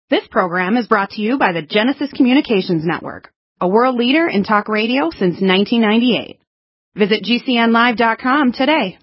This program is brought to you by the Genesis Communications Network, a world leader in talk radio since 1998. Visit GCNlive.com today.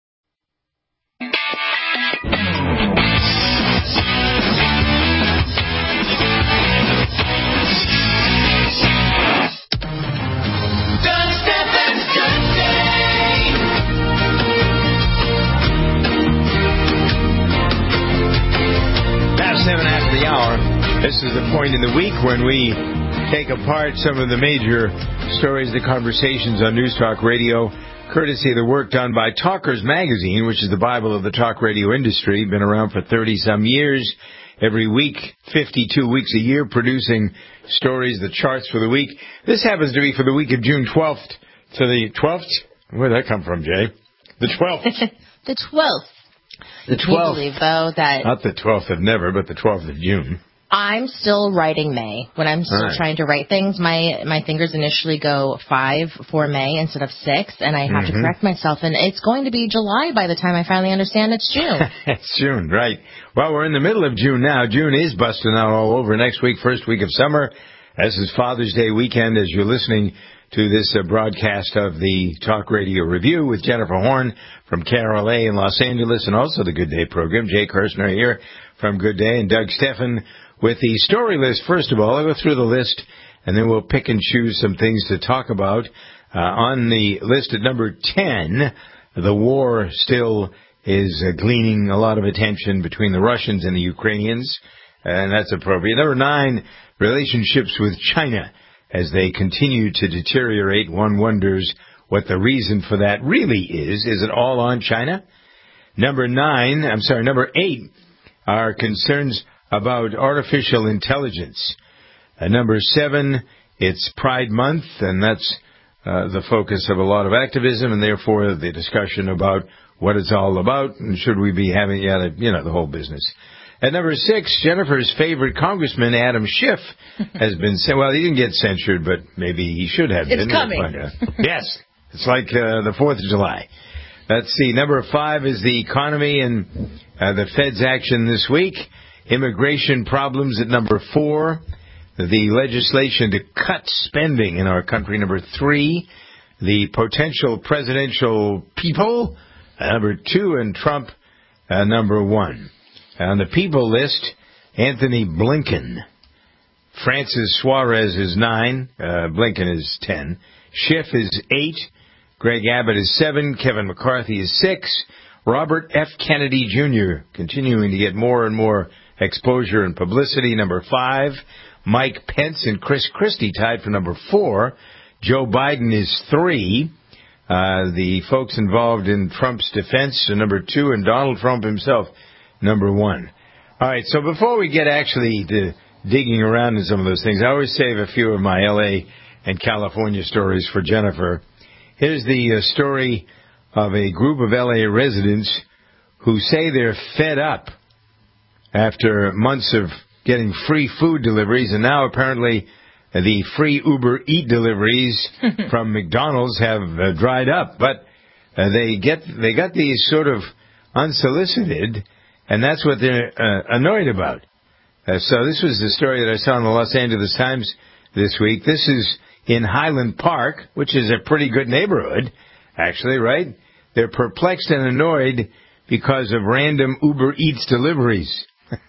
This is the point in the week when we take apart some of the major stories, the conversations on News Talk Radio, courtesy of the work done by Talkers Magazine, which is the Bible of the talk radio industry. Been around for 30-some years. Every week, 52 weeks a year, producing stories, the charts for the week. This happens to be for the week of June 12th to the 12th. Where did that come from, Jay? The 12th. The 12th. The 12th. Can you believe, though, that... Not the 12th of never, but the 12th of June. I'm still writing May. When I'm still trying to write things, my fingers initially go 5 for May instead of 6, and I have to correct myself, and it's going to be July by the time I finally understand it's June. It's June, right. Well, we're in the middle of June now. June is busting out all over. Next week, first week of summer. This is Father's Day weekend as you're listening to this broadcast of the Talk Radio Review with Jennifer Horn from KRLA in Los Angeles, and also the Good Day program. Jay Kirshner here from Good Day, and Doug Steffen with the story list. First of all, I'll go through the list, and then we'll pick and choose some things to talk about. On the list at number 10, the war still is gleaning a lot of attention between the Russians and the Ukrainians, and that's appropriate. Number 9, relationships with China as they continue to deteriorate. One wonders what the reason for that really is. Is it all on China? Number 8 are concerns about artificial intelligence. Number 7, it's Pride Month, and that's the focus of a lot of activism, and therefore the discussion about what it's all about, and should we be having, the whole business. At number 6, Jennifer's favorite congressman, Adam Schiff, has been well, he didn't get censured, but maybe he should have been. It's coming. Yes, it's like the 4th of July. Let's see, number 5 is the economy and the Fed's action this week. Immigration problems at number 4. The legislation to cut spending in our country, number 3. The potential presidential people, number 2. And Trump, number 1. On the people list, Anthony Blinken. Francis Suarez is 9. Blinken is 10. Schiff is 8. Greg Abbott is 7. Kevin McCarthy is 6. Robert F. Kennedy Jr. continuing to get more and more exposure and publicity, number 5. Mike Pence and Chris Christie tied for number 4. Joe Biden is 3. The folks involved in Trump's defense are number 2, and Donald Trump himself, number 1. All right, so before we get actually to digging around in some of those things, I always save a few of my L.A. and California stories for Jennifer. Here's the story of a group of L.A. residents who say they're fed up after months of getting free food deliveries, and now apparently the free Uber Eat deliveries from McDonald's have dried up. But they got these sort of unsolicited, and that's what they're annoyed about. So this was the story that I saw in the Los Angeles Times this week. This is in Highland Park, which is a pretty good neighborhood, actually, right? They're perplexed and annoyed because of random Uber Eats deliveries.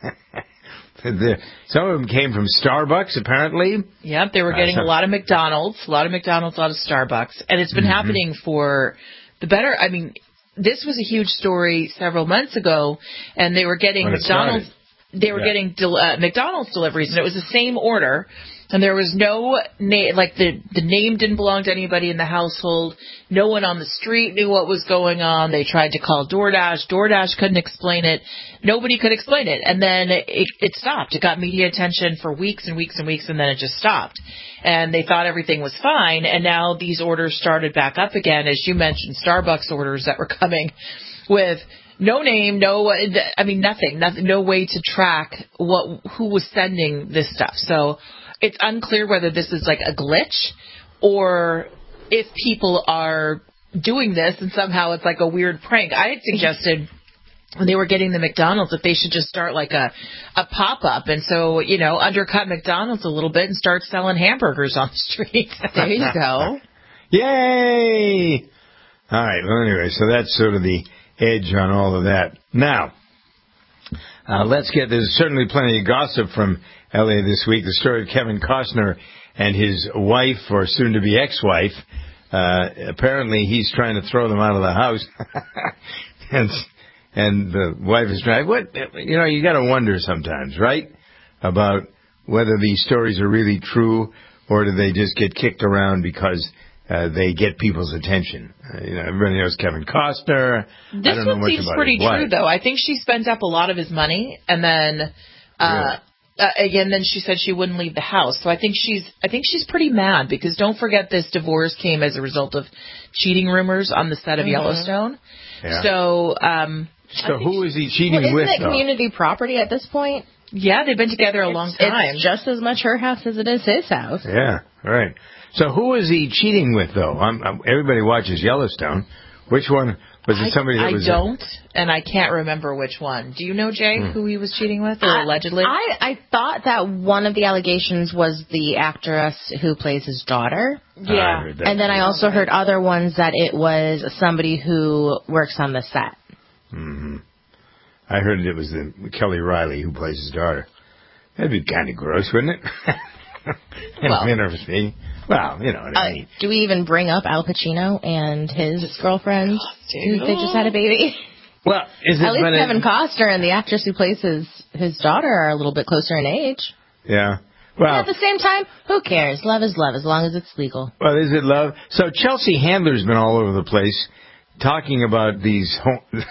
Some of them came from Starbucks, apparently. Yep, they were getting a lot of McDonald's, a lot of Starbucks. And it's been happening for the better. I mean, this was a huge story several months ago, and they were getting McDonald's. They were getting McDonald's deliveries, and it was the same order. And there was no name, like the name didn't belong to anybody in the household. No one on the street knew what was going on. They tried to call DoorDash. DoorDash couldn't explain it. Nobody could explain it. And then it stopped. It got media attention for weeks and weeks and weeks, and then it just stopped. And they thought everything was fine. And now these orders started back up again, as you mentioned, Starbucks orders that were coming with no name, nothing, no way to track who was sending this stuff. So it's unclear whether this is like a glitch or if people are doing this and somehow it's like a weird prank. I had suggested they were getting the McDonald's that they should just start like a pop-up. And so, undercut McDonald's a little bit and start selling hamburgers on the street. There you go. Yay! All right. Well, anyway, so that's sort of the edge on all of that. Now, there's certainly plenty of gossip from L.A. this week. The story of Kevin Costner and his wife, or soon-to-be ex-wife. Apparently, he's trying to throw them out of the house. And the wife is trying. You got to wonder sometimes, right? About whether these stories are really true, or do they just get kicked around because they get people's attention. Everybody knows Kevin Costner. This one seems pretty true, though. I think she spent up a lot of his money, and then again, then she said she wouldn't leave the house. So I think she's pretty mad, because don't forget this divorce came as a result of cheating rumors on the set of Yellowstone. Yeah. So who is he cheating with? Isn't it community property at this point? Yeah, they've been together a long time. It's just as much her house as it is his house. Yeah, right. So who is he cheating with, though? Everybody watches Yellowstone. Which one? Was it somebody that was... I don't, and I can't remember which one. Do you know, Jay, who he was cheating with, or allegedly? I thought that one of the allegations was the actress who plays his daughter. Yeah. And then I also heard other ones that it was somebody who works on the set. Mm-hmm. I heard it was Kelly Riley who plays his daughter. That'd be kind of gross, wouldn't it? Well, you know what I mean. Do we even bring up Al Pacino and his girlfriend? They just had a baby. Well, at least Kevin Costner and the actress who plays his daughter are a little bit closer in age. Yeah. Well, at the same time, who cares? Love is love, as long as it's legal. Well, is it love? So Chelsea Handler's been all over the place talking about these.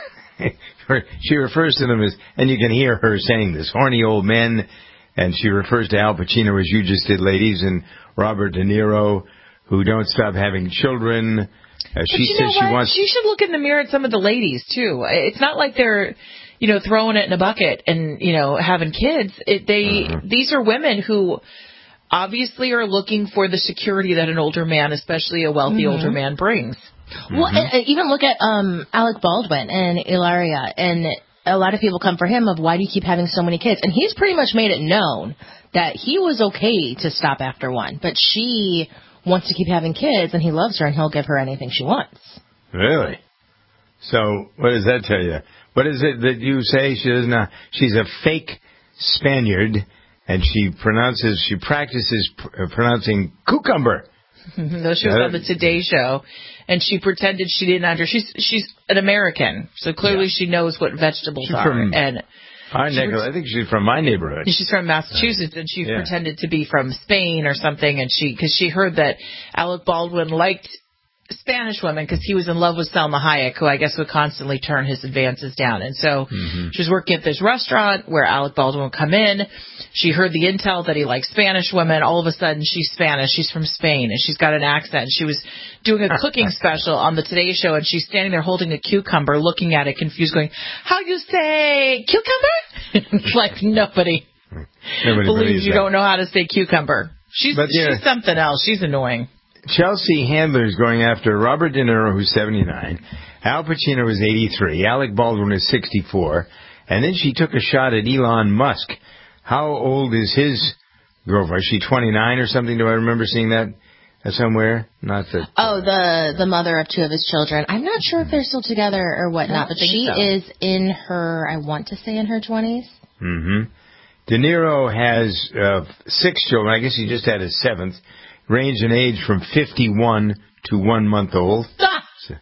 She refers to them as, and you can hear her saying this, horny old men. And she refers to Al Pacino, as you just did, ladies, and Robert De Niro, who don't stop having children. She says she wants... You should look in the mirror at some of the ladies, too. It's not like they're, throwing it in a bucket and, having kids. These are women who obviously are looking for the security that an older man, especially a wealthy older man, brings. Well, even look at Alec Baldwin and Ilaria, and... A lot of people come for him of, why do you keep having so many kids? And he's pretty much made it known that he was okay to stop after one. But she wants to keep having kids, and he loves her, and he'll give her anything she wants. Really? So what does that tell you? What is it that you say she does not? She's a fake Spaniard, and she practices pronouncing cucumber. No, she was on the Today Show, and she pretended she didn't understand. She's an American, so clearly she knows what vegetables are. And I think she's from my neighborhood. She's from Massachusetts, and she pretended to be from Spain or something, and because she heard that Alec Baldwin liked Spanish women because he was in love with Salma Hayek, who I guess would constantly turn his advances down. And so she was working at this restaurant where Alec Baldwin would come in. She heard the intel that he liked Spanish women. All of a sudden, she's Spanish. She's from Spain, and she's got an accent. She was doing a cooking special on the Today Show, and she's standing there holding a cucumber, looking at it, confused, going, "How you say cucumber?" It's like nobody believes you don't know how to say cucumber. She's something else. She's annoying. Chelsea Handler's going after Robert De Niro, who's 79. Al Pacino is 83. Alec Baldwin is 64. And then she took a shot at Elon Musk. How old is his girlfriend? Is she 29 or something? Do I remember seeing that somewhere? Not that. Oh, the mother of two of his children. I'm not sure if they're still together or whatnot, but she is in her, I want to say in her 20s. Mm-hmm. De Niro has 6 children. I guess he just had his 7th. Range in age from 51 to 1 month old. Can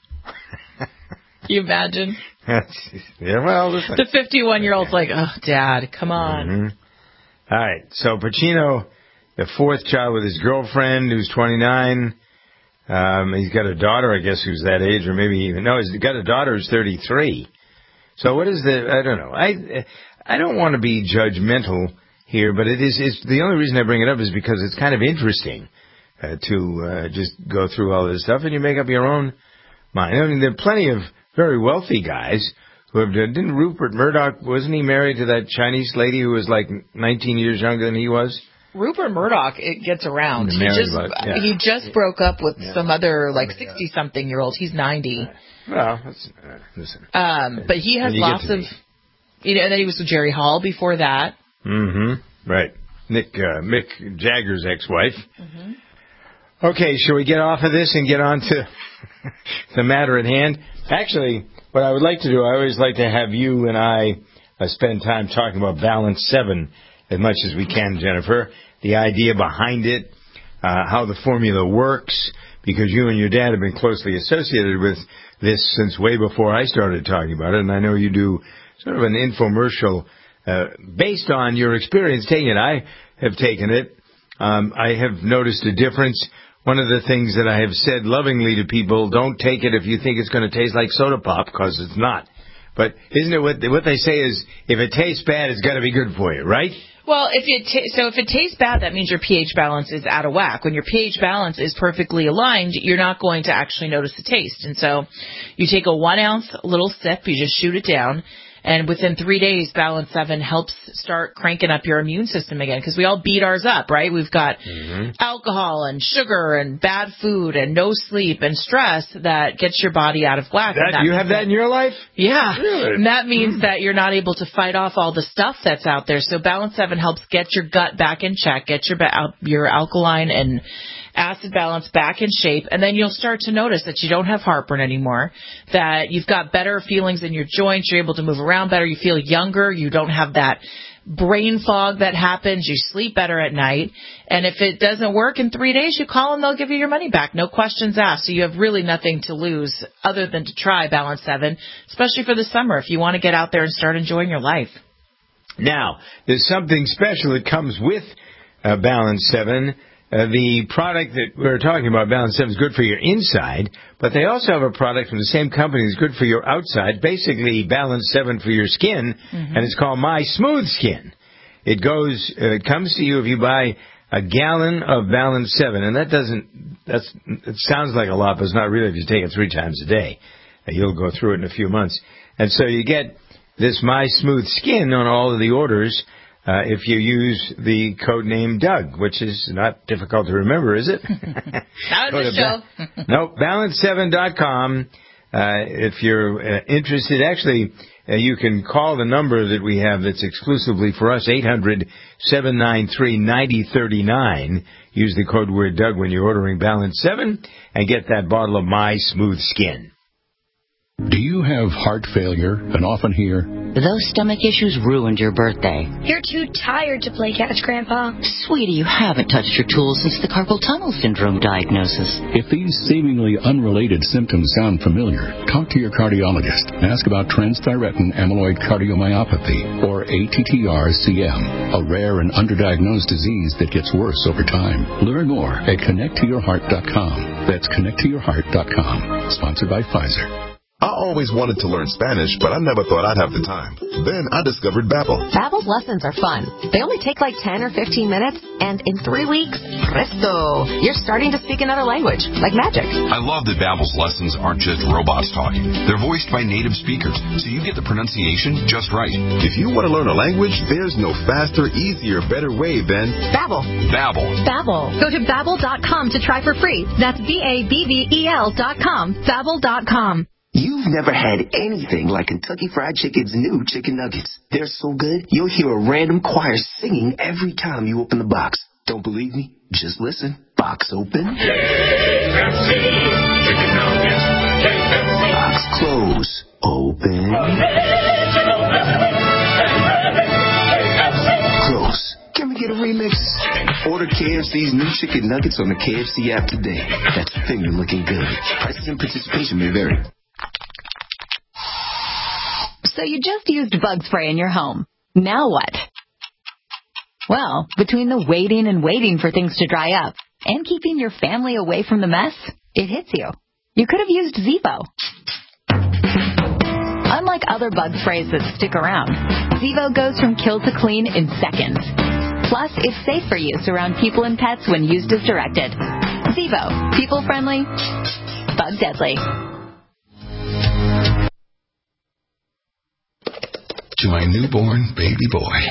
you imagine? Listen. The 51-year-old's like, oh, Dad, come on. Mm-hmm. All right. So Pacino, the 4th child with his girlfriend, who's 29. He's got a daughter, I guess, who's that age, or maybe even, no, he's got a daughter who's 33. So what is I don't know. I don't want to be judgmental here, but it's the only reason I bring it up is because it's kind of interesting. To just go through all this stuff, and you make up your own mind. I mean, there are plenty of very wealthy guys who have done. Didn't Rupert Murdoch, wasn't he married to that Chinese lady who was like 19 years younger than he was? Rupert Murdoch, it gets around. He just broke up with some other 60-something-year-old. He's 90. Well, listen. But he has lots of, and then he was with Jerry Hall before that. Mm-hmm. Right. Mick Jagger's ex-wife. Mm-hmm. Okay, shall we get off of this and get on to the matter at hand? Actually, what I would like to do, I always like to have you and I spend time talking about Balance 7 as much as we can, Jennifer. The idea behind it, how the formula works, because you and your dad have been closely associated with this since way before I started talking about it, and I know you do sort of an infomercial based on your experience taking it. I have taken it. I have noticed a difference. One of the things that I have said lovingly to people, don't take it if you think it's going to taste like soda pop, because it's not. But isn't it what they say is, if it tastes bad, it's got to be good for you, right? Well, if it tastes bad, that means your pH balance is out of whack. When your pH balance is perfectly aligned, you're not going to actually notice the taste. And so you take a 1-ounce little sip, you just shoot it down, and within 3 days, Balance 7 helps start cranking up your immune system again, because we all beat ours up, right? We've got alcohol and sugar and bad food and no sleep and stress that gets your body out of whack. You have that in your life? Yeah. Really? And that means that you're not able to fight off all the stuff that's out there. So Balance 7 helps get your gut back in check, get your alkaline and acid balance back in shape, and then you'll start to notice that you don't have heartburn anymore, that you've got better feelings in your joints, you're able to move around better, you feel younger, you don't have that brain fog that happens, you sleep better at night, and if it doesn't work in 3 days, you call and they'll give you your money back, no questions asked. So you have really nothing to lose other than to try Balance 7, especially for the summer if you want to get out there and start enjoying your life. Now, there's something special that comes with Balance 7. The product that we're talking about, Balance 7, is good for your inside, but they also have a product from the same company that's good for your outside, basically Balance 7 for your skin, and it's called My Smooth Skin. It comes to you if you buy a gallon of Balance 7, and it sounds like a lot, but it's not really if you take it 3 times a day. You'll go through it in a few months. And so you get this My Smooth Skin on all of the orders, if you use the code name Doug, which is not difficult to remember, is it? Not in the show. No, balance7.com. If you're interested, actually, you can call the number that we have that's exclusively for us, 800-793-9039. Use the code word Doug when you're ordering Balance 7 and get that bottle of My Smooth Skin. Do you have heart failure and often hear, "Those stomach issues ruined your birthday"? "You're too tired to play catch, Grandpa." "Sweetie, you haven't touched your tools since the carpal tunnel syndrome diagnosis." If these seemingly unrelated symptoms sound familiar, talk to your cardiologist and ask about transthyretin amyloid cardiomyopathy, or ATTR-CM, a rare and underdiagnosed disease that gets worse over time. Learn more at connecttoyourheart.com. That's connecttoyourheart.com. Sponsored by Pfizer. I always wanted to learn Spanish, but I never thought I'd have the time. Then I discovered Babbel. Babbel's lessons are fun. They only take like 10 or 15 minutes, and in 3 weeks, presto, you're starting to speak another language, like magic. I love that Babbel's lessons aren't just robots talking. They're voiced by native speakers, so you get the pronunciation just right. If you want to learn a language, there's no faster, easier, better way than Babbel. Babbel. Babbel. Go to Babbel.com to try for free. That's BABBEL.com. Babbel.com. You've never had anything like Kentucky Fried Chicken's new chicken nuggets. They're so good, you'll hear a random choir singing every time you open the box. Don't believe me? Just listen. Box open. KFC chicken nuggets. KFC. Box close. Open. Close. Can we get a remix? Order KFC's new chicken nuggets on the KFC app today. That's finger looking good. Prices and participation may vary. So you just used bug spray in your home. Now what? Well, between the waiting and waiting for things to dry up and keeping your family away from the mess, it hits you. You could have used Zevo. Unlike other bug sprays that stick around, Zevo goes from kill to clean in seconds. Plus, it's safe for use around people and pets when used as directed. Zevo. People-friendly, bug-deadly. To my newborn baby boy,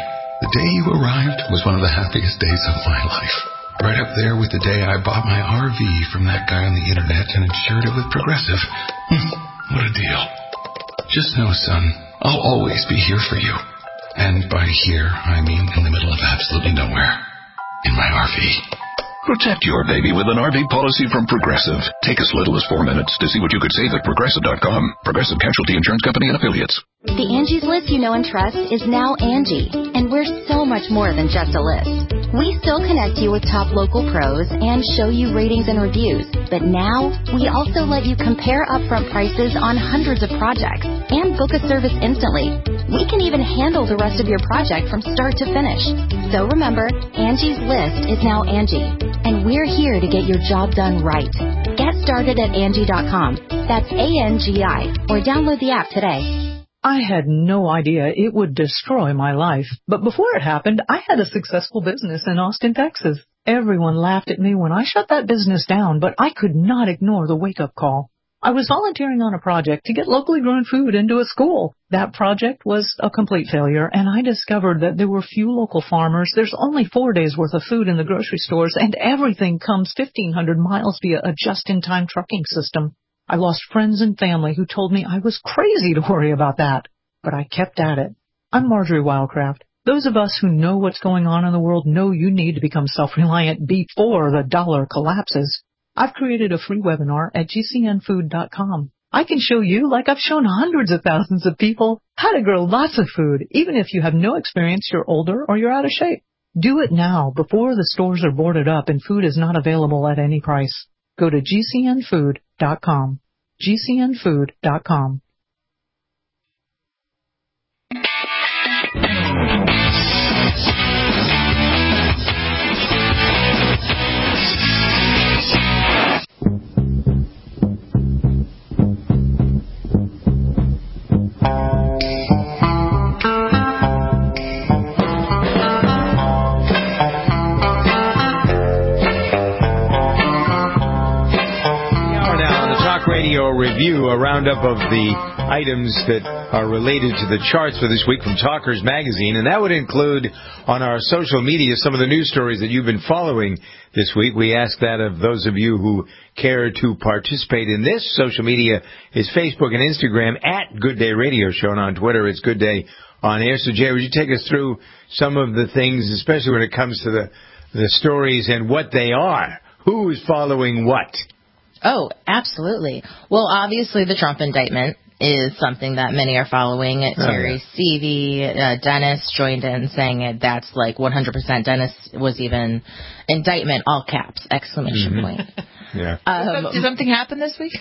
The day you arrived was one of the happiest days of my life. Right up there with the day I bought my RV from that guy on the internet and insured it with Progressive. What a deal. Just know, son, I'll always be here for you. And by here, I mean in the middle of absolutely nowhere. In my RV. Protect your baby with an RV policy from Progressive. Take as little as 4 minutes to see what you could save at Progressive.com. Progressive Casualty Insurance Company and Affiliates. The Angie's List you know and trust is now Angie, and we're so much more than just a list. We still connect you with top local pros and show you ratings and reviews, but now we also let you compare upfront prices on hundreds of projects and book a service instantly. We can even handle the rest of your project from start to finish. So remember, Angie's List is now Angie, and we're here to get your job done right. Get started at Angie.com. That's ANGI, or download the app today. I had no idea it would destroy my life, but before it happened, I had a successful business in Austin, Texas. Everyone laughed at me when I shut that business down, but I could not ignore the wake-up call. I was volunteering on a project to get locally grown food into a school. That project was a complete failure, and I discovered that there were few local farmers. There's only 4 days' worth of food in the grocery stores, and everything comes 1,500 miles via a just-in-time trucking system. I lost friends and family who told me I was crazy to worry about that, but I kept at it. I'm Marjorie Wildcraft. Those of us who know what's going on in the world know you need to become self-reliant before the dollar collapses. I've created a free webinar at gcnfood.com. I can show you, like I've shown hundreds of thousands of people, how to grow lots of food, even if you have no experience, you're older, or you're out of shape. Do it now before the stores are boarded up and food is not available at any price. Go to gcnfood.com. gcnfood.com. Radio review, a roundup of the items that are related to the charts for this week from Talkers Magazine, and that would include on our social media some of the news stories that you've been following this week. We ask that of those of you who care to participate in this. Social media is Facebook and Instagram at Good Day Radio Show, and on Twitter it's Good Day On Air. So, Jay, would you take us through some of the things, especially when it comes to the stories and what they are? Who's following what? Oh, absolutely. Well, obviously the Trump indictment is something that many are following. Terry Seavey, Dennis joined in saying it. That's like 100%. Dennis was even indictment, all caps, exclamation point. Yeah. Did something happen this week?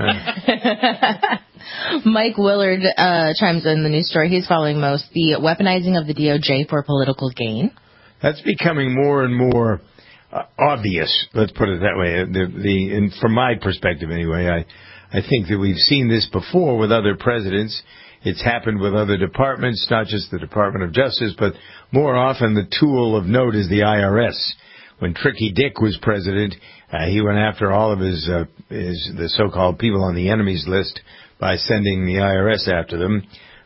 Mike Willard chimes in the news story he's following most, the weaponizing of the DOJ for political gain. That's becoming more and more obvious, let's put it that way. And from my perspective anyway, I think that we've seen this before with other presidents. It's happened with other departments, not just the Department of Justice, but more often the tool of note is the IRS. When Tricky Dick was president, he went after all of the so-called people on the enemies list by sending the IRS after them.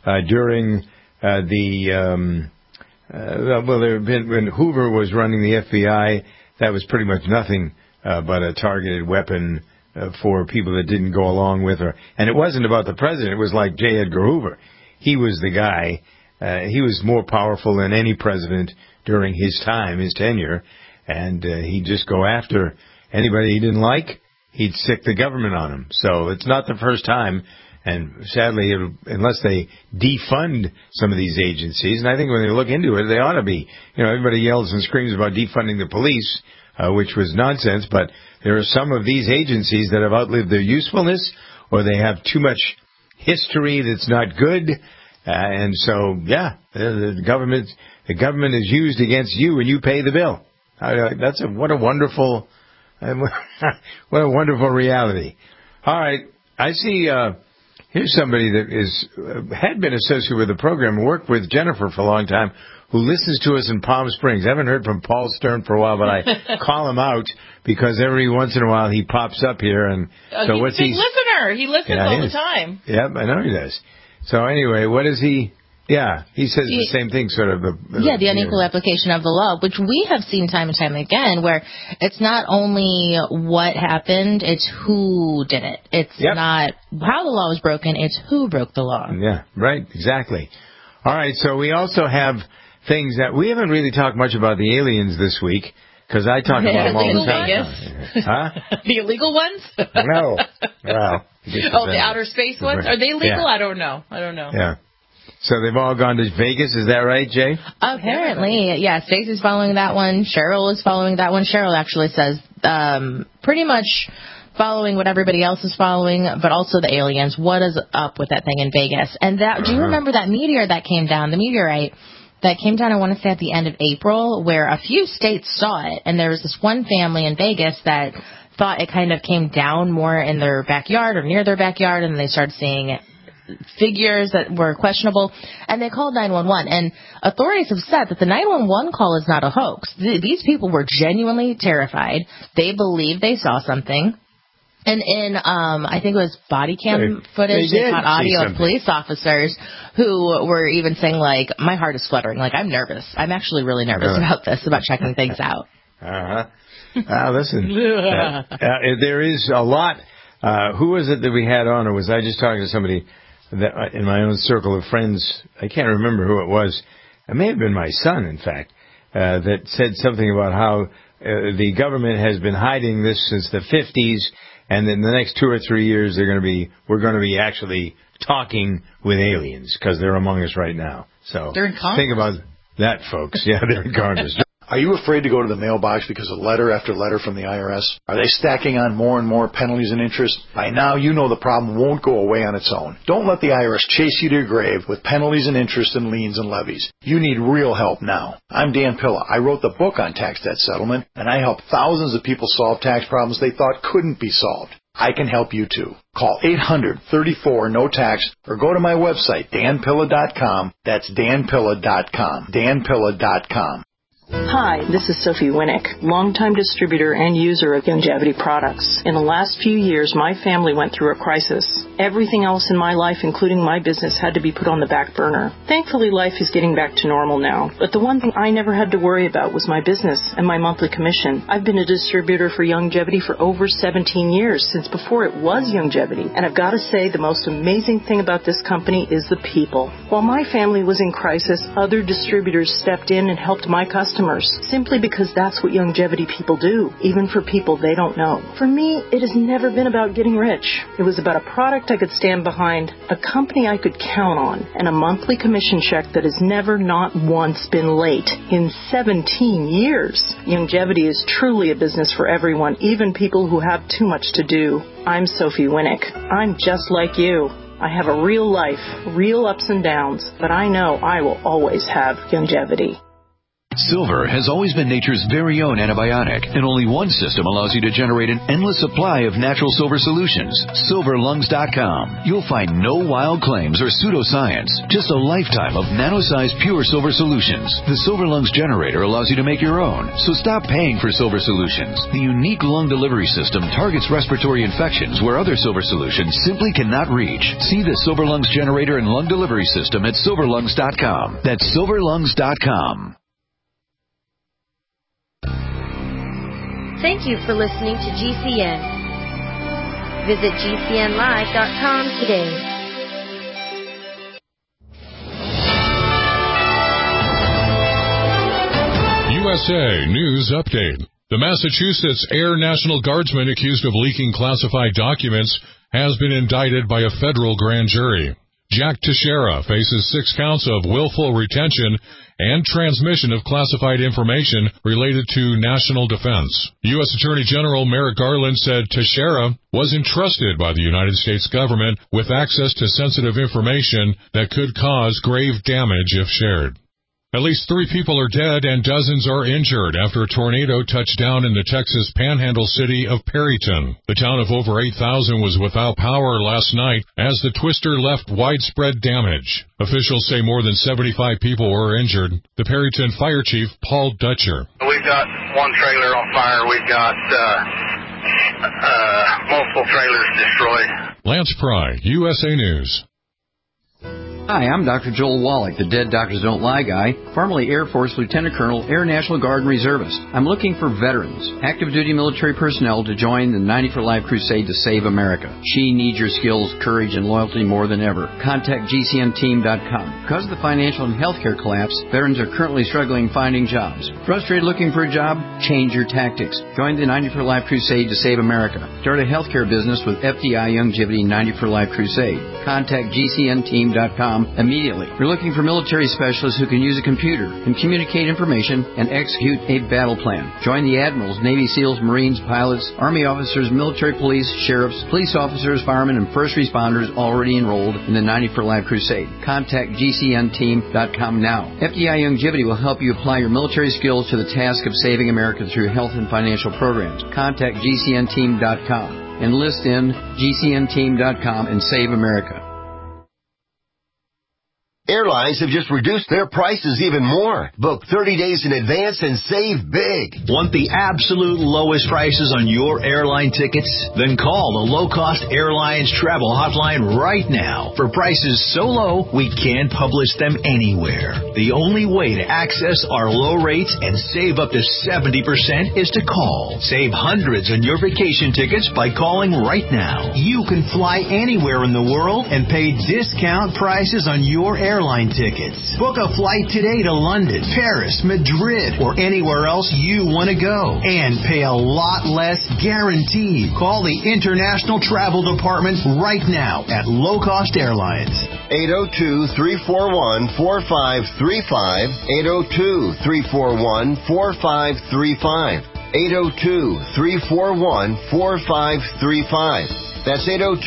When Hoover was running the FBI, that was pretty much nothing but a targeted weapon for people that didn't go along with her. And it wasn't about the president. It was like J. Edgar Hoover. He was the guy. He was more powerful than any president during his time, his tenure. And he'd just go after anybody he didn't like. He'd sick the government on him. So it's not the first time. And sadly, unless they defund some of these agencies, and I think when they look into it, they ought to be. You know, everybody yells and screams about defunding the police, which was nonsense, but there are some of these agencies that have outlived their usefulness, or they have too much history that's not good, and so, yeah, the government is used against you, and you pay the bill. What a wonderful reality. All right, I see. Here's somebody that had been associated with the program, worked with Jennifer for a long time, who listens to us in Palm Springs. I haven't heard from Paul Stern for a while, but I call him out because every once in a while he pops up here. And so he's a big listener. He listens all the time. Yep, I know he does. So anyway, what is he? Yeah, he says the same thing, sort of. The unequal application of the law, which we have seen time and time again, where it's not only what happened, it's who did it. It's not how the law was broken, it's who broke the law. Yeah, right, exactly. All right, so we also have things that we haven't really talked much about the aliens this week, because I talk about them all the time. Huh? The illegal ones? No. Well, the outer space ones? Are they legal? Yeah. I don't know. Yeah. So they've all gone to Vegas, is that right, Jay? Apparently, yeah. Stacey's following that one. Cheryl is following that one. Cheryl actually says pretty much following what everybody else is following, but also the aliens. What is up with that thing in Vegas? And that, do you remember that meteor that came down, the meteorite that came down, I want to say, at the end of April, where a few states saw it, and there was this one family in Vegas that thought it kind of came down more in their backyard or near their backyard, and they started seeing figures that were questionable, and they called 911. And authorities have said that the 911 call is not a hoax. These people were genuinely terrified. They believe they saw something. And in, I think it was body cam footage, they caught audio of police officers who were even saying, like, my heart is fluttering. Like, I'm nervous. I'm actually really nervous about this, about checking things out. Listen, there is a lot. Who was it that we had on, or was I just talking to somebody that in my own circle of friends? I can't remember who it was. It may have been my son, in fact, that said something about how the government has been hiding this since the 50s, and in the next 2 or 3 years we're going to be actually talking with aliens because they're among us right now. So they're in Congress. Think about that, folks. Yeah, they're in Congress. Are you afraid to go to the mailbox because of letter after letter from the IRS? Are they stacking on more and more penalties and interest? By now, you know the problem won't go away on its own. Don't let the IRS chase you to your grave with penalties and interest and liens and levies. You need real help now. I'm Dan Pilla. I wrote the book on tax debt settlement, and I help thousands of people solve tax problems they thought couldn't be solved. I can help you too. Call 800-34-NO-TAX or go to my website, danpilla.com. That's danpilla.com. danpilla.com. Hi, this is Sophie Winnick, longtime distributor and user of Youngevity products. In the last few years, my family went through a crisis. Everything else in my life, including my business, had to be put on the back burner. Thankfully, life is getting back to normal now. But the one thing I never had to worry about was my business and my monthly commission. I've been a distributor for Youngevity for over 17 years, since before it was Youngevity. And I've got to say, the most amazing thing about this company is the people. While my family was in crisis, other distributors stepped in and helped my customers, simply because that's what Youngevity people do, even for people they don't know. For me, it has never been about getting rich. It was about a product I could stand behind, a company I could count on, and a monthly commission check that has never, not once, been late in 17 years. Youngevity is truly a business for everyone, even people who have too much to do. I'm Sophie Winnick. I'm just like you. I have a real life, real ups and downs, but I know I will always have Youngevity. Silver has always been nature's very own antibiotic, and only one system allows you to generate an endless supply of natural silver solutions. SilverLungs.com. You'll find no wild claims or pseudoscience, just a lifetime of nano-sized pure silver solutions. The Silver Lungs generator allows you to make your own, so stop paying for silver solutions. The unique lung delivery system targets respiratory infections where other silver solutions simply cannot reach. See the Silver Lungs generator and lung delivery system at SilverLungs.com. That's SilverLungs.com. Thank you for listening to GCN. Visit GCNlive.com today. USA News Update. The Massachusetts Air National Guardsman accused of leaking classified documents has been indicted by a federal grand jury. Jack Teixeira faces 6 counts of willful retention and transmission of classified information related to national defense. U.S. Attorney General Merrick Garland said Teixeira was entrusted by the United States government with access to sensitive information that could cause grave damage if shared. At least 3 people are dead and dozens are injured after a tornado touched down in the Texas panhandle city of Perryton. The town of over 8,000 was without power last night as the twister left widespread damage. Officials say more than 75 people were injured. The Perryton Fire Chief, Paul Dutcher. We've got one trailer on fire. We've got multiple trailers destroyed. Lance Pry, USA News. Hi, I'm Dr. Joel Wallach, the Dead Doctors Don't Lie guy, formerly Air Force Lieutenant Colonel, Air National Guard and Reservist. I'm looking for veterans, active duty military personnel to join the 90 for Life crusade to save America. She needs your skills, courage, and loyalty more than ever. Contact GCNteam.com. Because of the financial and healthcare collapse, veterans are currently struggling finding jobs. Frustrated looking for a job? Change your tactics. Join the 90 for Life crusade to save America. Start a healthcare business with FDI Youngevity 90 for Life crusade. Contact GCNteam.com immediately. We're looking for military specialists who can use a computer and communicate information and execute a battle plan. Join the admirals, Navy SEALs, Marines, pilots, Army officers, military police, sheriffs, police officers, firemen, and first responders already enrolled in the 90 for Life crusade. Contact GCNteam.com now. FDI Youngevity will help you apply your military skills to the task of saving America through health and financial programs. Contact GCNteam.com. Enlist in GCNteam.com and save America. Airlines have just reduced their prices even more. Book 30 days in advance and save big. Want the absolute lowest prices on your airline tickets? Then call the Low Cost Airlines Travel Hotline right now. For prices so low, we can't publish them anywhere. The only way to access our low rates and save up to 70% is to call. Save hundreds on your vacation tickets by calling right now. You can fly anywhere in the world and pay discount prices on your airline tickets. Book a flight today to London, Paris, Madrid, or anywhere else you want to go. And pay a lot less guaranteed. Call the International Travel Department right now at Low Cost Airlines. 802-341-4535. 802-341-4535. 802-341-4535. That's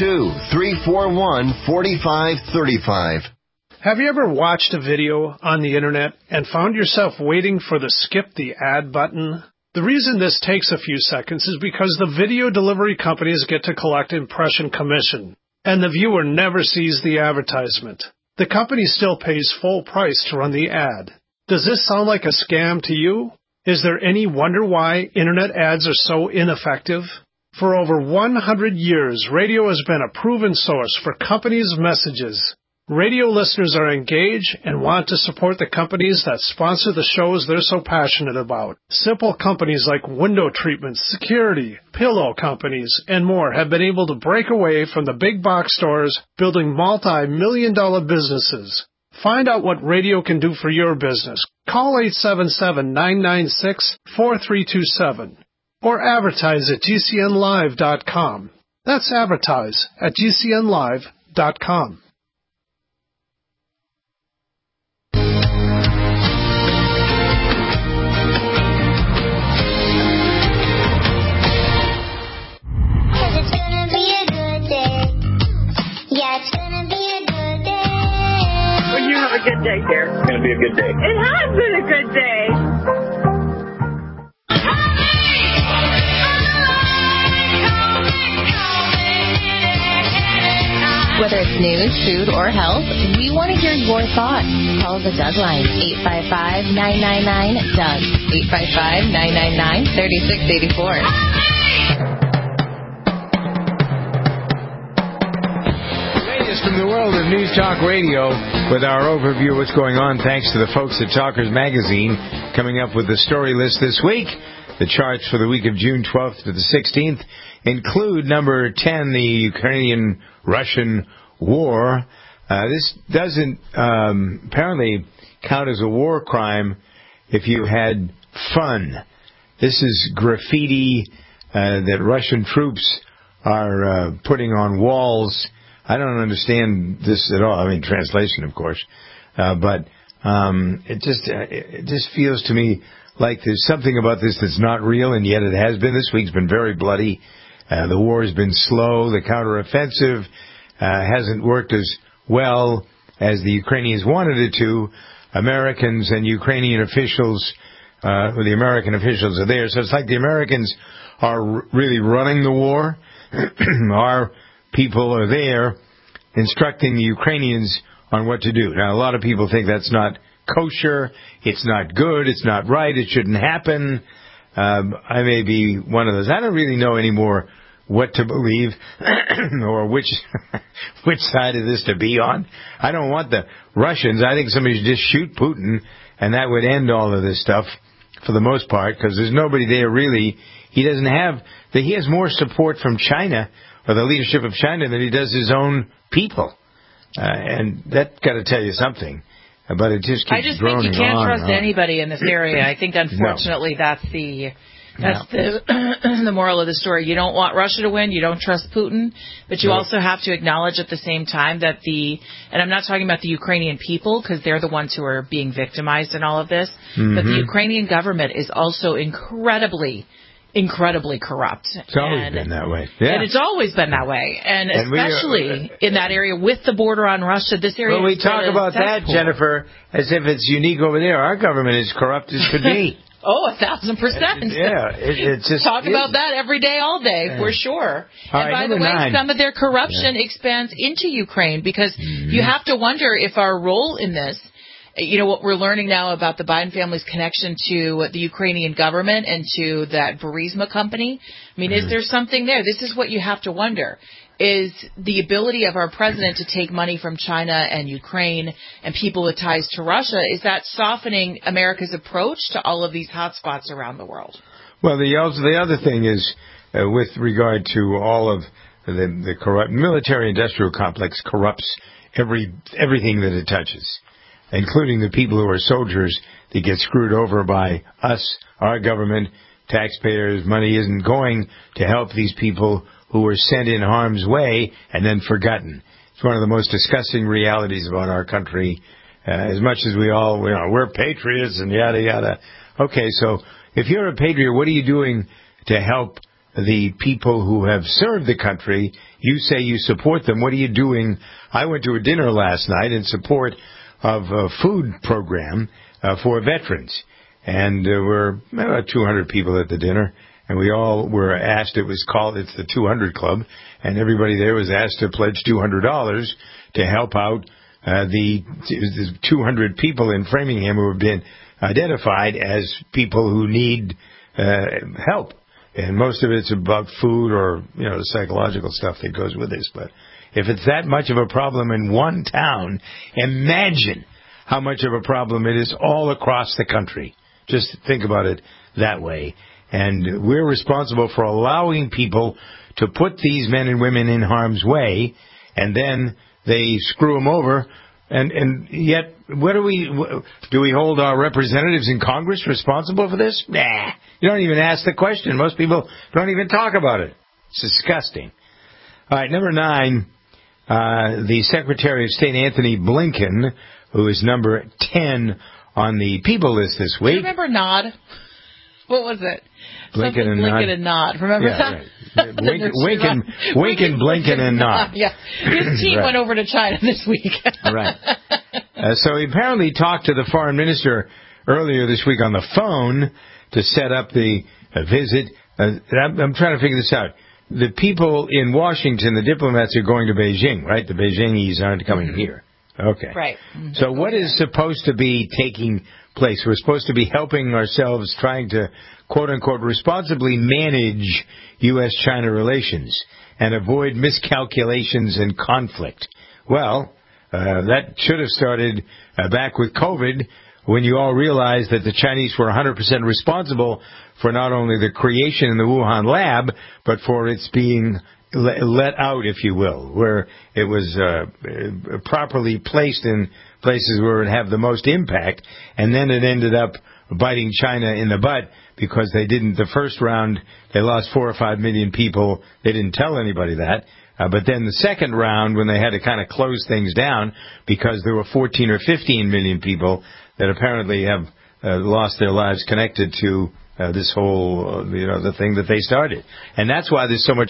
802-341-4535. Have you ever watched a video on the internet and found yourself waiting for the skip the ad button? The reason this takes a few seconds is because the video delivery companies get to collect impression commission, and the viewer never sees the advertisement. The company still pays full price to run the ad. Does this sound like a scam to you? Is there any wonder why internet ads are so ineffective? For over 100 years, radio has been a proven source for companies' messages. Radio listeners are engaged and want to support the companies that sponsor the shows they're so passionate about. Simple companies like window treatments, security, pillow companies, and more have been able to break away from the big box stores, building multi-million-dollar businesses. Find out what radio can do for your business. Call 877-996-4327 or advertise at GCNlive.com. That's advertise at GCNlive.com. A good day here. It's going to be a good day. It has been a good day. Whether it's news, food, or health, we want to hear your thoughts. Call the Doug line, 855-999-DOUG, 855-999-3684. From the world of News Talk Radio with our overview of what's going on, thanks to the folks at Talkers Magazine coming up with the story list this week. The charts for the week of June 12th to the 16th include number 10, the Ukrainian-Russian war. This doesn't apparently count as a war crime if you had fun. This is graffiti that Russian troops are putting on walls. I don't understand this at all. I mean, translation, of course. But it just feels to me like there's something about this that's not real, and yet it has been. This week's been very bloody. The war has been slow. The counteroffensive hasn't worked as well as the Ukrainians wanted it to. Americans and Ukrainian officials, the American officials are there. So it's like the Americans are really running the war. Our people are there instructing the Ukrainians on what to do. Now, a lot of people think that's not kosher, it's not good, it's not right, it shouldn't happen. I may be one of those. I don't really know any more what to believe or which side of this to be on. I don't want the Russians. I think somebody should just shoot Putin, and that would end all of this stuff for the most part, because there's nobody there really. He doesn't have he has more support from China or the leadership of China than he does his own people, and that got to tell you something. But it just keeps I just think you can't trust anybody in this area. I think, unfortunately, that's the moral of the story. You don't want Russia to win. You don't trust Putin. But you also have to acknowledge at the same time that and I'm not talking about the Ukrainian people, because they're the ones who are being victimized in all of this, but the Ukrainian government is also incredibly corrupt. It's always been that way. Yeah. And it's always been that way. And especially in that area with the border on Russia, this area we talk about that, Jennifer, as if it's unique over there. Our government is corrupt as could be. Oh, 1,000%. Yeah. It's just talk about that every day, all day, for sure. And by the way, some of their corruption expands into Ukraine, because you have to wonder if our role in this, what we're learning now about the Biden family's connection to the Ukrainian government and to that Burisma company. I mean, is there something there? This is what you have to wonder. Is the ability of our president to take money from China and Ukraine and people with ties to Russia, is that softening America's approach to all of these hotspots around the world? Well, the other thing is, with regard to all of the corrupt military-industrial complex corrupts everything that it touches, including the people who are soldiers that get screwed over by us, our government, taxpayers. Money isn't going to help these people who were sent in harm's way and then forgotten. It's one of the most disgusting realities about our country. As much as we're patriots and yada, yada. Okay, so if you're a patriot, what are you doing to help the people who have served the country? You say you support them. What are you doing? I went to a dinner last night in support of a food program for veterans. And there were about 200 people at the dinner. And we all were asked, it's the 200 Club, and everybody there was asked to pledge $200 to help out the 200 people in Framingham who have been identified as people who need help. And most of it's about food or, the psychological stuff that goes with this. But if it's that much of a problem in one town, imagine how much of a problem it is all across the country. Just think about it that way. And we're responsible for allowing people to put these men and women in harm's way, and then they screw them over. And yet, do we hold our representatives in Congress responsible for this? Nah. You don't even ask the question. Most people don't even talk about it. It's disgusting. All right, number 9, the Secretary of State, Anthony Blinken, who is number 10 on the people list this week. Do you remember Nod? What was it? Blinken and Nod. Remember that? Right. Wink and Blinken and Nod. Yeah. His team went over to China this week. Right. So he apparently talked to the foreign minister earlier this week on the phone to set up the visit. I'm trying to figure this out. The people in Washington, the diplomats, are going to Beijing, right? The Beijingese aren't coming here. Okay. Right. So what is supposed to be taking place? We're supposed to be helping ourselves, trying to, quote-unquote, responsibly manage U.S.-China relations and avoid miscalculations and conflict. Well, that should have started back with COVID, when you all realized that the Chinese were 100% responsible for not only the creation in the Wuhan lab, but for its being let out, if you will, where it was properly placed in places where it would have the most impact, and then it ended up biting China in the butt because they didn't, the first round, they lost 4 or 5 million people. They didn't tell anybody that. But then the second round, when they had to kind of close things down because there were 14 or 15 million people that apparently have lost their lives connected to this whole, the thing that they started. And that's why there's so much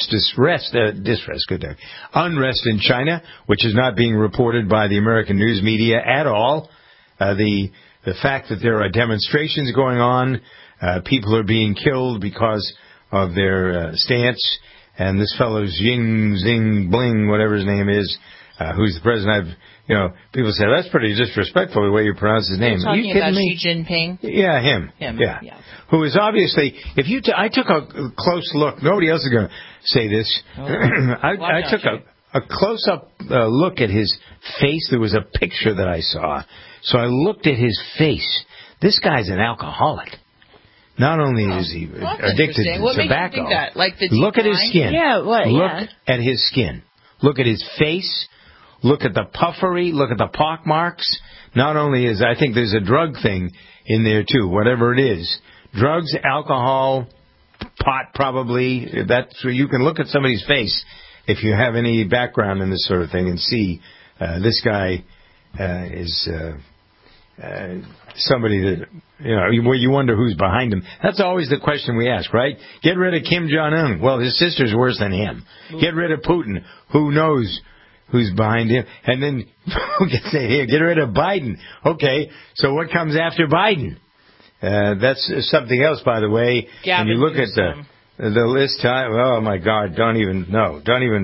unrest in China, which is not being reported by the American news media at all. The fact that there are demonstrations going on, people are being killed because of their stance, and this fellow Xing Bling, whatever his name is, who's the president. People say that's pretty disrespectful the way you pronounce his name. Are you kidding about me? Xi Jinping? Yeah, him. Yeah. Who is obviously, if you, I took a close look. Nobody else is going to say this. I took a close-up look at his face. There was a picture that I saw. So I looked at his face. This guy's an alcoholic. Not only is he addicted to what tobacco, makes you think that? Like the look at his skin. Look at his skin. Look at his face. Look at the puffery. Look at the pock marks. Not only I think there's a drug thing in there too, whatever it is. Drugs, alcohol, pot probably. That's where you can look at somebody's face if you have any background in this sort of thing and see this guy is somebody that, you wonder who's behind him. That's always the question we ask, right? Get rid of Kim Jong-un. Well, his sister's worse than him. Get rid of Putin. Who knows who's behind him? And then we can say, here, get rid of Biden. Okay, so what comes after Biden? That's something else, by the way. When you look at the list, oh my God, don't even know.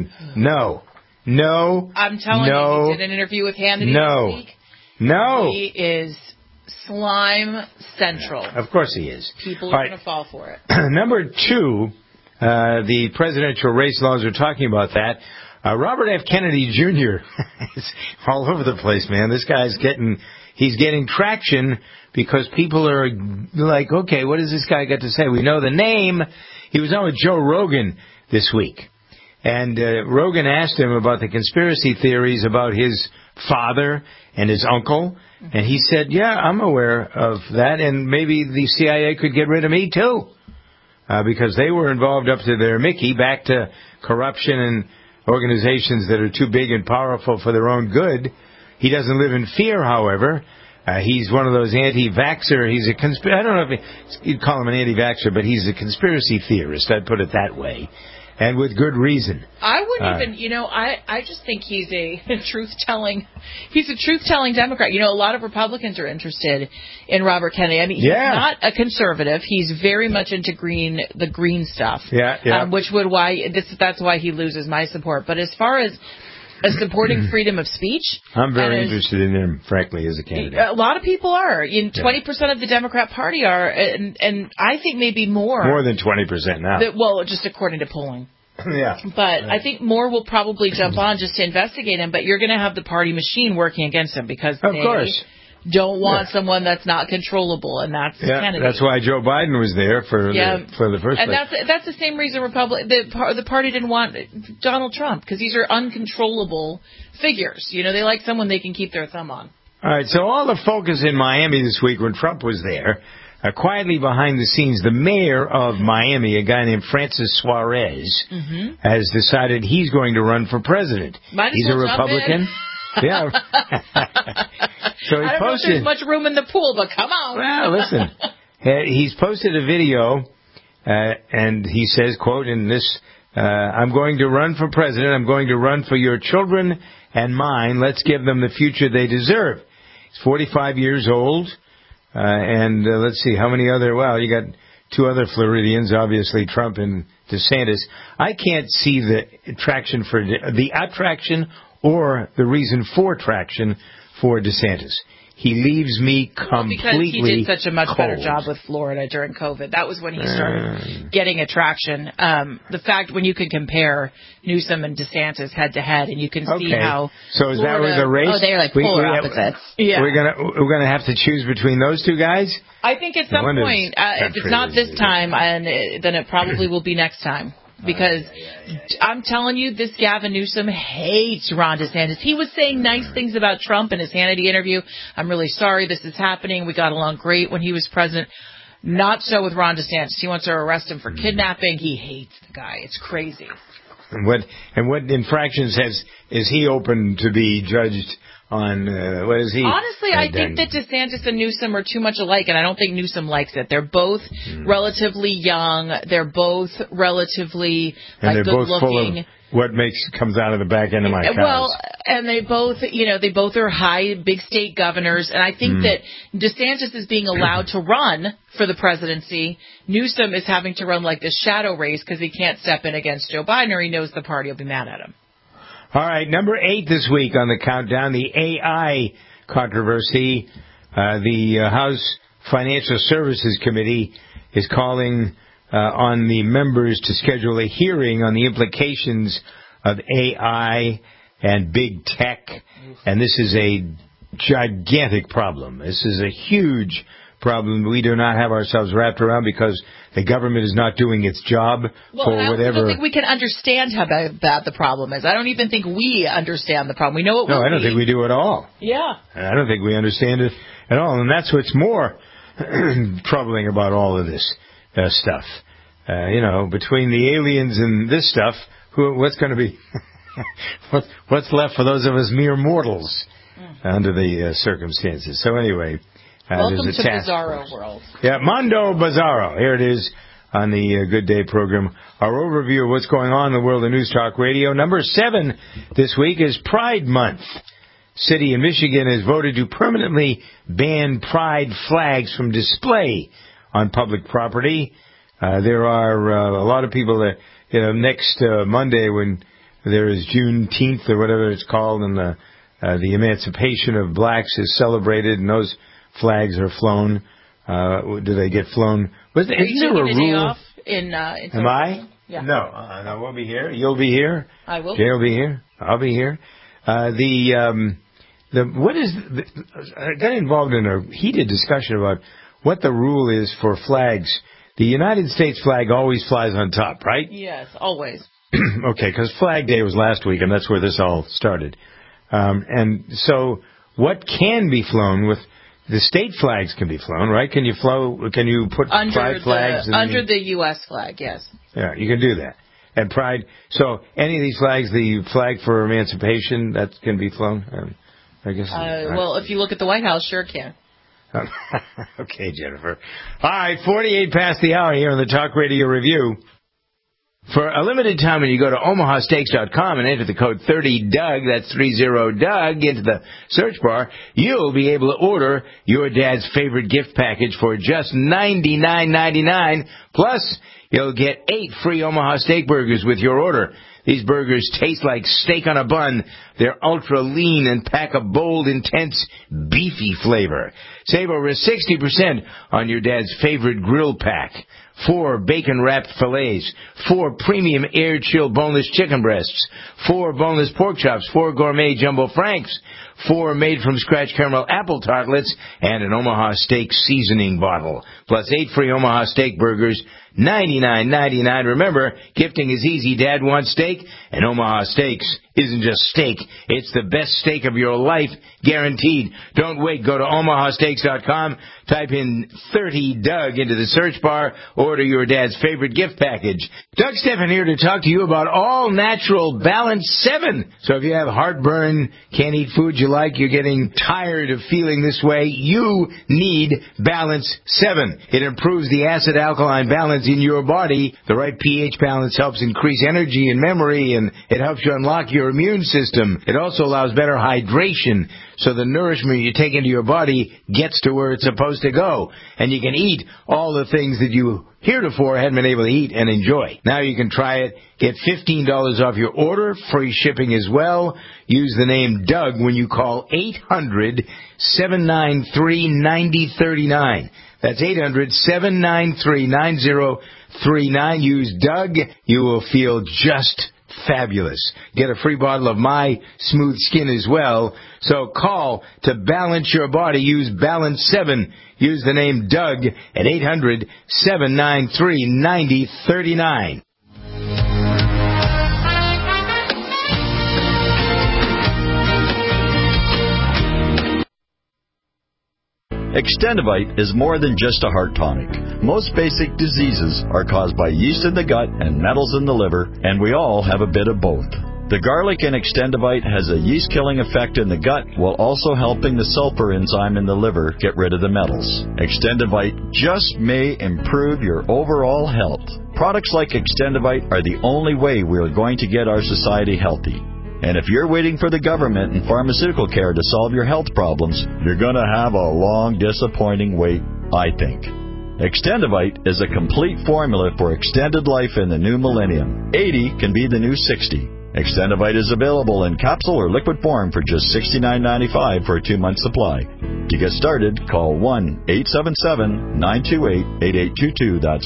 No. I'm telling you, he did an interview with Hannity this week. No. He is slime central. Yeah, of course he is. People are going to fall for it. Number 2, the presidential race laws are talking about that. Robert F. Kennedy Jr. is all over the place, man. This guy's getting traction because people are like, okay, what does this guy got to say? We know the name. He was on with Joe Rogan this week. And Rogan asked him about the conspiracy theories about his father and his uncle. And he said, yeah, I'm aware of that. And maybe the CIA could get rid of me, too. Because they were involved up to their Mickey, back to corruption and organizations that are too big and powerful for their own good. He doesn't live in fear, however. He's one of those anti-vaxxer. I don't know if you'd call him an anti-vaxxer, but he's a conspiracy theorist. I'd put it that way. And with good reason. I wouldn't even, I just think he's a truth-telling Democrat. A lot of Republicans are interested in Robert Kennedy. I mean, he's not a conservative. He's very much into the green stuff. Yeah. That's why he loses my support. But as far as supporting freedom of speech, I'm very interested in him, frankly, as a candidate. A lot of people are. 20% of the Democrat Party are, and I think maybe more. More than 20% now. Well, just according to polling. Yeah. But I think more will probably jump on just to investigate him, but you're going to have the party machine working against him because they don't want someone that's not controllable, and that's Kennedy. That's why Joe Biden was there for the first place. And that's the same reason the party didn't want Donald Trump, because these are uncontrollable figures. They like someone they can keep their thumb on. All right, so all the focus in Miami this week when Trump was there, quietly behind the scenes, the mayor of Miami, a guy named Francis Suarez, has decided he's going to run for president. He's a Republican. Yeah. So he I don't know if there's much room in the pool, but come on. Well, listen. He's posted a video, and he says, quote, in this, I'm going to run for president. I'm going to run for your children and mine. Let's give them the future they deserve. He's 45 years old. And let's see, how many other, you got 2 other Floridians, obviously Trump and DeSantis. I can't see the attraction or the reason for traction for DeSantis. He leaves me completely because he did such a much better cold. job with Florida during COVID. That was when he started getting attraction. The fact when you can compare Newsom and DeSantis head to head, and you can see how. So is that where the race? Oh, they're like polar opposites. Yeah. We're gonna have to choose between those two guys. I think at some point, if it's not this time, then it probably will be next time. Because I'm telling you, this Gavin Newsom hates Ron DeSantis. He was saying nice things about Trump in his Hannity interview. I'm really sorry this is happening. We got along great when he was president. Not so with Ron DeSantis. He wants to arrest him for kidnapping. He hates the guy. It's crazy. And what infractions is he open to be judged on? What is he? Honestly, I think that DeSantis and Newsom are too much alike, and I don't think Newsom likes it. They're both relatively young. They're both relatively they're good both looking. Full of what comes out of the back end of my cars. Well, and they both are big state governors, and I think that DeSantis is being allowed to run for the presidency. Newsom is having to run like this shadow race because he can't step in against Joe Biden, or he knows the party will be mad at him. All right, number 8 this week on the countdown, the AI controversy. The House Financial Services Committee is calling on the members to schedule a hearing on the implications of AI and big tech. And this is a gigantic problem. This is a huge problem we do not have ourselves wrapped around because the government is not doing its job for whatever. I don't think we can understand how bad the problem is. I don't even think we understand the problem. We know it will No, I don't think we do at all. Yeah. I don't think we understand it at all. And that's what's more troubling about all of this stuff. Between the aliens and this stuff, what's going to be, what's left for those of us mere mortals under the circumstances? So anyway, welcome there's a to task Bizarro force. World. Yeah, Mondo Bizarro. Here it is on the Good Day program. Our overview of what's going on in the world of News Talk Radio. Number 7 this week is Pride Month. City in Michigan has voted to permanently ban pride flags from display on public property. There are a lot of people that, next Monday when there is Juneteenth or whatever it's called, and the emancipation of blacks is celebrated, and those flags are flown. Do they get flown? Are you taking a day off in Am I? Yeah. No, we'll be here. You'll be here. I will. Jay will be here. I'll be here. I got involved in a heated discussion about what the rule is for flags. The United States flag always flies on top, right? Yes, always. Okay, because Flag Day was last week, and that's where this all started. And so what can be flown with the state flags can be flown, right? Can you put pride flags under the U.S. flag? Yes. Yeah, you can do that. And pride. So any of these flags, the flag for emancipation, that can be flown. I guess. Well, if you look at the White House, sure can. Okay, Jennifer. All right, 48 past the hour here on the Talk Radio Review. For a limited time, when you go to omahasteaks.com and enter the code 30DOUG, that's 30DOUG, into the search bar, you'll be able to order your dad's favorite gift package for just $99.99. Plus, you'll get 8 free Omaha Steak burgers with your order. These burgers taste like steak on a bun. They're ultra lean and pack a bold, intense, beefy flavor. Save over 60% on your dad's favorite grill pack. 4 bacon-wrapped fillets, 4 premium air-chilled boneless chicken breasts, 4 boneless pork chops, 4 gourmet jumbo franks, 4 made-from-scratch caramel apple tartlets, and an Omaha Steak seasoning bottle. Plus 8 free Omaha Steak burgers, $99.99. Remember, gifting is easy. Dad wants steak, and Omaha Steaks isn't just steak. It's the best steak of your life, guaranteed. Don't wait. Go to omahasteaks.com, type in 30DOUG into the search bar, order your dad's favorite gift package. Doug Stephan here to talk to you about All Natural Balance 7. So if you have heartburn, can't eat food you like, you're getting tired of feeling this way, you need Balance 7. It improves the acid-alkaline balance in your body. The right pH balance helps increase energy and memory, and it helps you unlock your immune system. It also allows better hydration, so the nourishment you take into your body gets to where it's supposed to go. And you can eat all the things that you heretofore hadn't been able to eat and enjoy. Now you can try it. Get $15 off your order, free shipping as well. Use the name Doug when you call 800-793-9039. That's 800-793-9039. Use Doug. You will feel just fabulous. Get a free bottle of My Smooth Skin as well. So call to balance your body. Use Balance 7. Use the name Doug at 800-793-9039. Extendivite is more than just a heart tonic. Most basic diseases are caused by yeast in the gut and metals in the liver, and we all have a bit of both. The garlic in Extendivite has a yeast-killing effect in the gut while also helping the sulfur enzyme in the liver get rid of the metals. Extendivite just may improve your overall health. Products like Extendivite are the only way we are going to get our society healthy. And if you're waiting for the government and pharmaceutical care to solve your health problems, you're going to have a long, disappointing wait, I think. Extendivite is a complete formula for extended life in the new millennium. 80 can be the new 60. Extendivite is available in capsule or liquid form for just $69.95 for a 2-month supply. To get started, call 1-877-928-8822. That's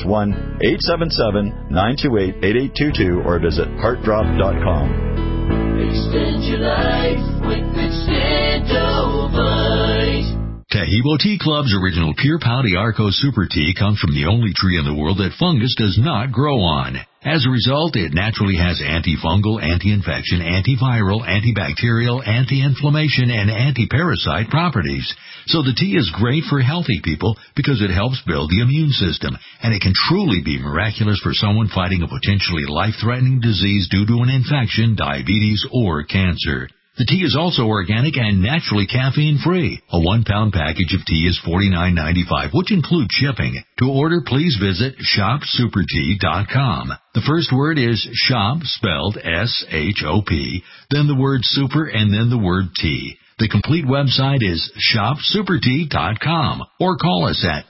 1-877-928-8822 or visit heartdrop.com. Extend your life with Extendivite. Tahibo Tea Club's original Pure Pau Arco Super Tea comes from the only tree in the world that fungus does not grow on. As a result, it naturally has antifungal, anti-infection, antiviral, antibacterial, anti-inflammation, and anti-parasite properties. So the tea is great for healthy people because it helps build the immune system, and it can truly be miraculous for someone fighting a potentially life-threatening disease due to an infection, diabetes, or cancer. The tea is also organic and naturally caffeine-free. A 1-pound package of tea is $49.95, which includes shipping. To order, please visit shopsupertea.com. The first word is shop, spelled S-H-O-P, then the word super, and then the word tea. The complete website is shopsupertea.com or call us at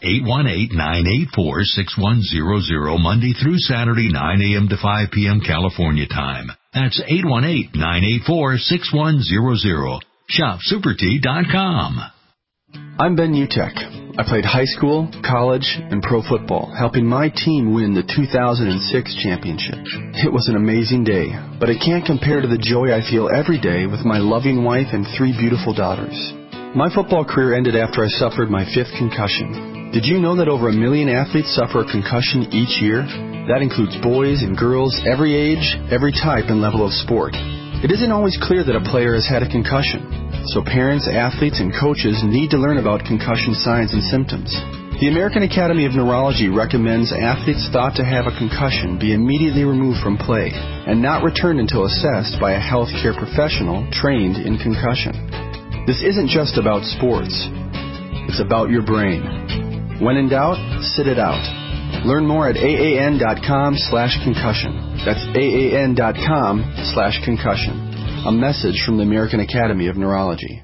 818-984-6100 Monday through Saturday, 9 a.m. to 5 p.m. California time. That's 818-984-6100. ShopSuperTea.com. I'm Ben Utek. I played high school, college, and pro football, helping my team win the 2006 championship. It was an amazing day, but it can't compare to the joy I feel every day with my loving wife and 3 beautiful daughters. My football career ended after I suffered my 5th concussion. Did you know that over 1 million athletes suffer a concussion each year? That includes boys and girls, every age, every type and level of sport. It isn't always clear that a player has had a concussion. So parents, athletes, and coaches need to learn about concussion signs and symptoms. The American Academy of Neurology recommends athletes thought to have a concussion be immediately removed from play and not returned until assessed by a healthcare professional trained in concussion. This isn't just about sports. It's about your brain. When in doubt, sit it out. Learn more at AAN.com/concussion. That's AAN.com/concussion. A message from the American Academy of Neurology.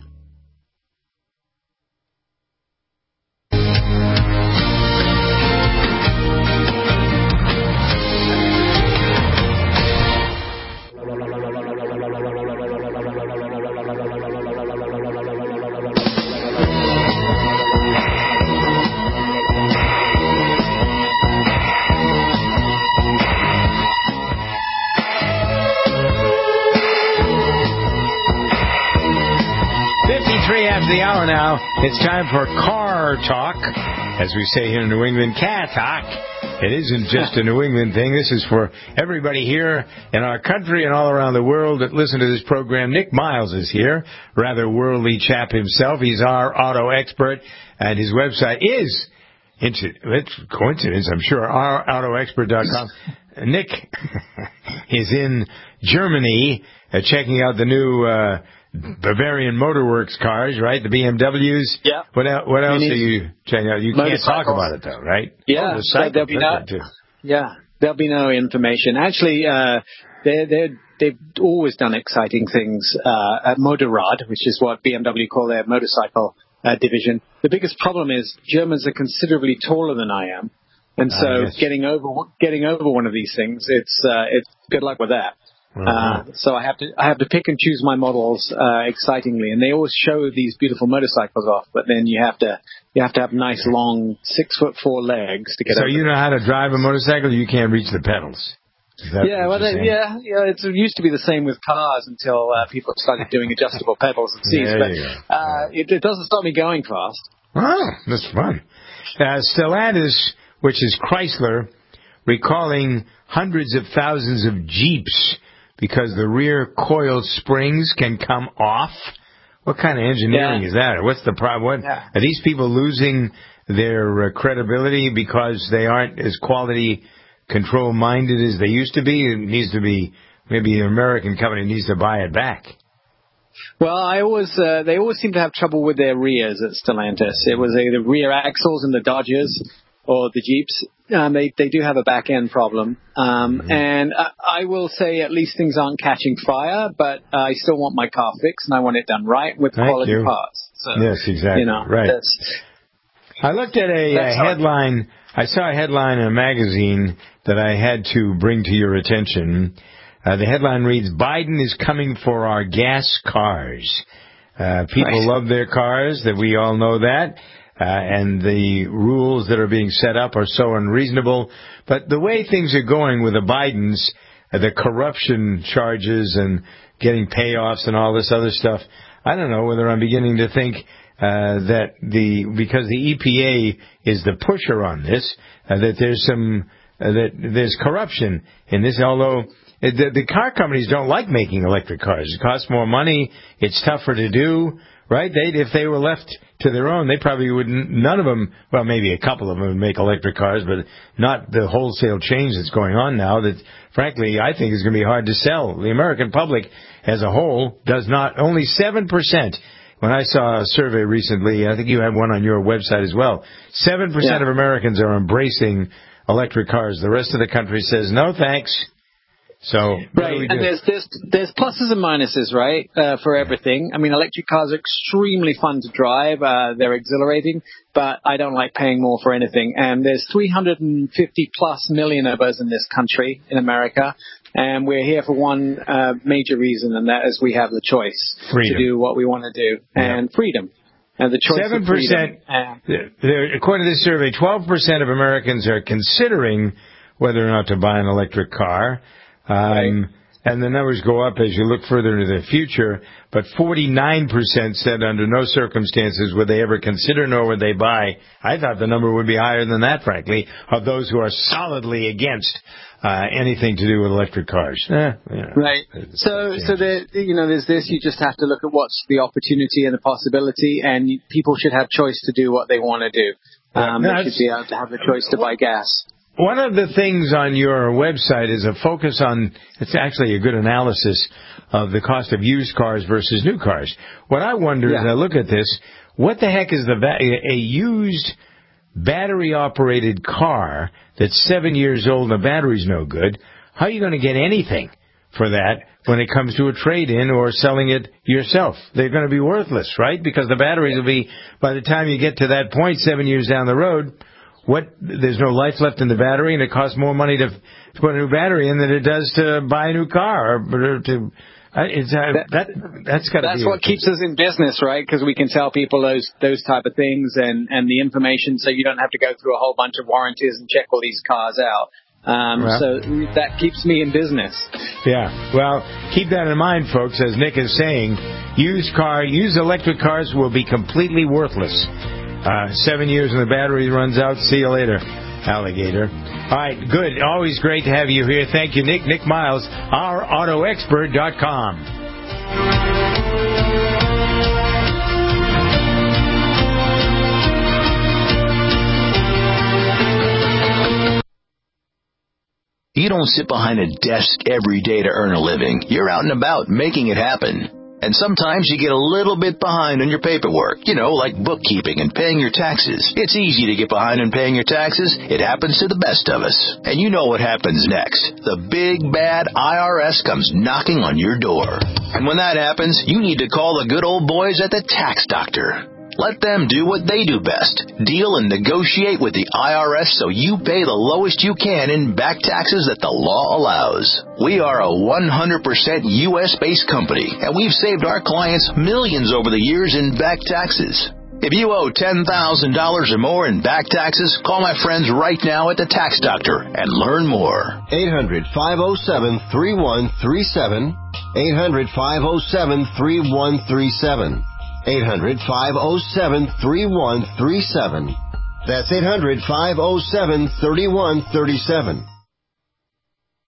The hour now. It's time for car talk. As we say here in New England, car talk. It isn't just a New England thing. This is for everybody here in our country and all around the world that listen to this program. Nick Miles is here, rather worldly chap himself. He's our auto expert, and his website is, it's coincidence, I'm sure, ourautoexpert.com. Nick is in Germany checking out the new Bavarian Motorworks cars, right? The BMWs. Yeah. What else are you checking out? You can't talk about it, though, right? Yeah. There'll be no information. Actually, they've always done exciting things at Motorrad, which is what BMW call their motorcycle division. The biggest problem is Germans are considerably taller than I am, and so getting over one of these things, it's good luck with that. So I have to pick and choose my models excitingly, and they always show these beautiful motorcycles off. But then you have to have nice long 6'4" legs to get. So you know how to drive a motorcycle? You can't reach the pedals. It used to be the same with cars until people started doing adjustable pedals and seats. It doesn't stop me going fast. Oh, that's fun. Stellantis, which is Chrysler, recalling hundreds of thousands of Jeeps because the rear coil springs can come off. What kind of engineering is that? What's the problem? Are these people losing their credibility because they aren't as quality control minded as they used to be? It needs to be, maybe an American company needs to buy it back. Well, they always seem to have trouble with their rears at Stellantis. It was the rear axles in the Dodgers or the Jeeps. They do have a back-end problem. And I will say at least things aren't catching fire, but I still want my car fixed, and I want it done right with quality parts. So, yes, exactly. Right. I looked at a headline. I saw a headline in a magazine that I had to bring to your attention. The headline reads, Biden is coming for our gas cars. People love their cars, that we all know that. And the rules that are being set up are so unreasonable. But the way things are going with the Bidens, the corruption charges and getting payoffs and all this other stuff, I don't know whether I'm beginning to think that because the EPA is the pusher on this, that there's corruption in this, although the car companies don't like making electric cars. It costs more money. It's tougher to do, right? If they were left to their own, they probably wouldn't, none of them, well, maybe a couple of them would make electric cars, but not the wholesale change that's going on now that, frankly, I think is going to be hard to sell. The American public as a whole does not, only 7%. When I saw a survey recently, I think you had one on your website as well, 7% of Americans are embracing electric cars. The rest of the country says, no thanks. So, right, and there's pluses and minuses, right, for everything. I mean, electric cars are extremely fun to drive. They're exhilarating, but I don't like paying more for anything. And there's 350 plus million of us in this country, in America, and we're here for one major reason, and that is we have the choice to do what we want to do, and freedom. And the choice 7%, of freedom. According to this survey, 12% of Americans are considering whether or not to buy an electric car. And the numbers go up as you look further into the future, but 49% said under no circumstances would they ever consider nor would they buy. I thought the number would be higher than that, frankly, of those who are solidly against anything to do with electric cars. Right. So there's this. You just have to look at what's the opportunity and the possibility, and people should have choice to do what they want to do. They should be able to have the choice to buy gas. One of the things on your website is a focus on, it's actually a good analysis of the cost of used cars versus new cars. What I wonder as I look at this, what the heck is a used battery-operated car that's 7 years old and the battery's no good? How are you going to get anything for that when it comes to a trade-in or selling it yourself? They're going to be worthless, right? Because the batteries will be, by the time you get to that point 7 years down the road, there's no life left in the battery, and it costs more money to put a new battery in than it does to buy a new car. That's what keeps us in business, right? Because we can tell people those type of things and the information, so you don't have to go through a whole bunch of warranties and check all these cars out. So that keeps me in business. Yeah. Well, keep that in mind, folks. As Nick is saying, used electric cars will be completely worthless. 7 years and the battery runs out. See you later, alligator. All right, good. Always great to have you here. Thank you, Nick. Nick Miles, OurAutoExpert.com. You don't sit behind a desk every day to earn a living. You're out and about making it happen. And sometimes you get a little bit behind on your paperwork, like bookkeeping and paying your taxes. It's easy to get behind on paying your taxes. It happens to the best of us. And you know what happens next. The big, bad IRS comes knocking on your door. And when that happens, you need to call the good old boys at the Tax Doctor. Let them do what they do best. Deal and negotiate with the IRS so you pay the lowest you can in back taxes that the law allows. We are a 100% U.S.-based company, and we've saved our clients millions over the years in back taxes. If you owe $10,000 or more in back taxes, call my friends right now at the Tax Doctor and learn more. 800-507-3137. 800-507-3137. 800-507-3137. That's 800-507-3137.